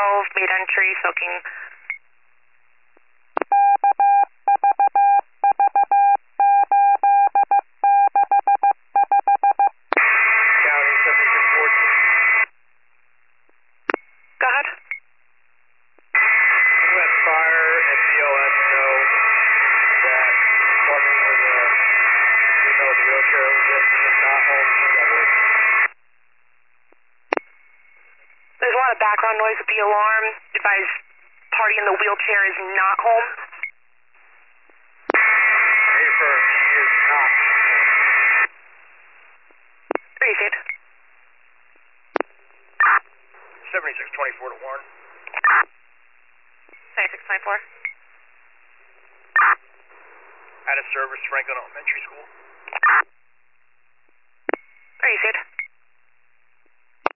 made entry, soaking. County 7614. Go ahead. Wet fire and BOS know that plumbing was we know the wheelchair was not home. There's a lot of background noise with the alarm. Advise party in the wheelchair is not home. Reaffirm, she is not. 3 feet. 7624 to warn. 9624. Out of service, Franklin Elementary School.